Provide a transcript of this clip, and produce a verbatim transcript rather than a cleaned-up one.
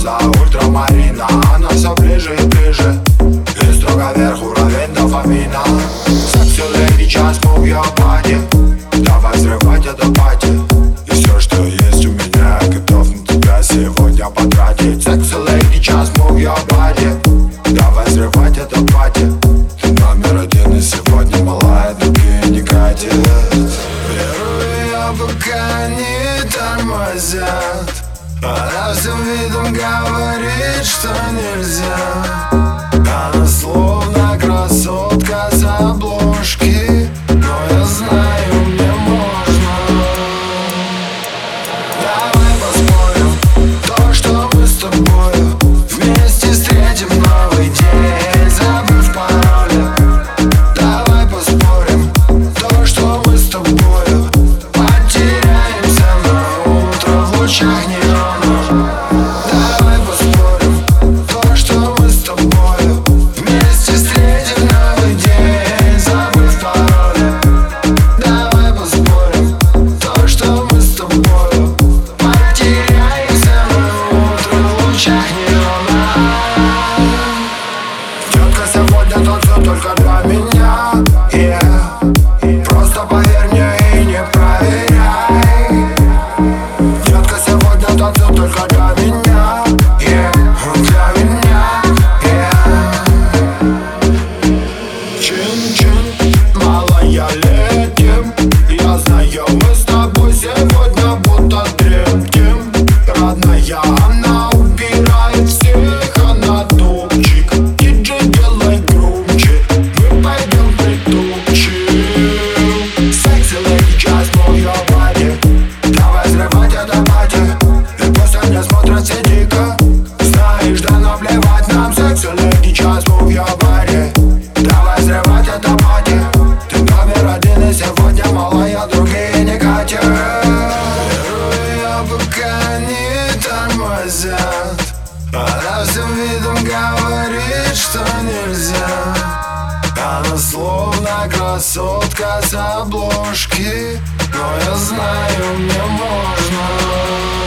роза, ультрамарина. Она все ближе и ближе, и строго вверх уровень дофамина. Sexy lady, just move your body. Давай взрывать это пати. И все, что есть у меня, готов на тебя сегодня потратить. Sexy lady, just move your body. Давай взрывать это пати. Ты номер один и сегодня, малая, другие не катят. Первые пока не тормозят. Она всем видом говорит, что нельзя. Она словно красотка с обложки, но я знаю, мне можно. Давай поспорим, то, что мы с тобою вместе встретим новый день, забыв пароли. Давай поспорим, то, что мы с тобою потеряемся на утро в лучах неона. Давай поспорим, то, что мы с тобою вместе встретим новый день, забыв пароли. Давай поспорим, то, что мы с тобою потеряемся на утро в лучах неона. Детка, сегодня танцуй только для меня, yeah. Просто поверь мне и не проверяй. Детка, сегодня танцуй только для меня, yeah. Для меня, yeah. Чин-чин, малая, летим. Я знаю, мы с тобой сегодня будто третьим. Родная, она убирает всех, она топчик. Диджей, делай громче, мы пойдем притопчем. Sexy lady, just move your body. Давай взрывать это пати. И пусть они смотрят все дико. Знаешь, да наплевать нам. Sexy lady, just move your body. Давай взрывать это пати. Ты номер один и сегодня, малая, другие не катят. Первые пока не тормозят. Она всем видом говорит, что нельзя. Она словно красотка с обложки, но я знаю, мне можно.